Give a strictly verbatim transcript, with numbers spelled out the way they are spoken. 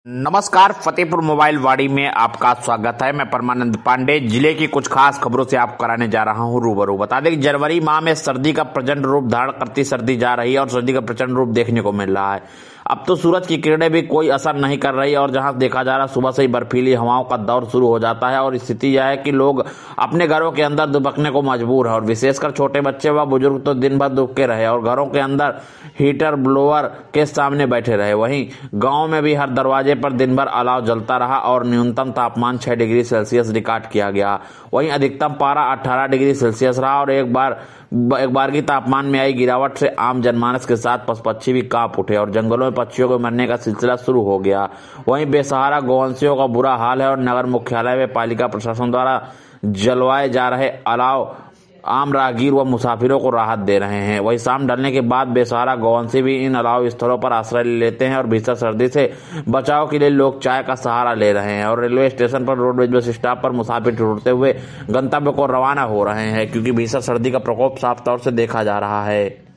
नमस्कार, फतेहपुर मोबाइल वाड़ी में आपका स्वागत है। मैं परमानंद पांडे जिले की कुछ खास खबरों से आपको कराने जा रहा हूं रूबरू। बता दें कि जनवरी माह में सर्दी का प्रचंड रूप धारण करती सर्दी जा रही है और सर्दी का प्रचंड रूप देखने को मिल रहा है। अब तो सूरज की किरणें भी कोई असर नहीं कर रही और जहां देखा जा रहा है सुबह से ही बर्फीली हवाओं का दौर शुरू हो जाता है और स्थिति यह है कि लोग अपने घरों के अंदर दुबकने को मजबूर है और विशेषकर छोटे बच्चे व बुजुर्ग तो दिन भर दुबके रहे और घरों के अंदर हीटर ब्लोअर के सामने बैठे रहे। वहीं गांव में भी हर दरवाजे पर दिन भर अलाव जलता रहा और न्यूनतम तापमान छह डिग्री सेल्सियस रिकॉर्ड किया गया। वहीं अधिकतम पारा अठारह डिग्री सेल्सियस रहा और एक बार एक बार की तापमान में आई गिरावट से आम जनमानस के साथ पशु पक्षी भी कांप उठे और जंगलों में पक्षियों को मरने का सिलसिला शुरू हो गया। वहीं बेसहारा गोवंशियों का बुरा हाल है और नगर मुख्यालय में पालिका प्रशासन द्वारा जलवाए जा रहे अलाव आम राहगीर व मुसाफिरों को राहत दे रहे हैं। वहीं शाम ढलने के बाद बेसहारा गोवंशी भी इन अलाव स्थलों पर आश्रय ले लेते हैं और भीषण सर्दी से बचाव के लिए लोग चाय का सहारा ले रहे हैं और रेलवे स्टेशन पर रोडवेज बस स्टॉप पर मुसाफिर ढूंढते हुए गंतव्य को रवाना हो रहे हैं, क्योंकि भीषण सर्दी का प्रकोप साफ तौर से देखा जा रहा है।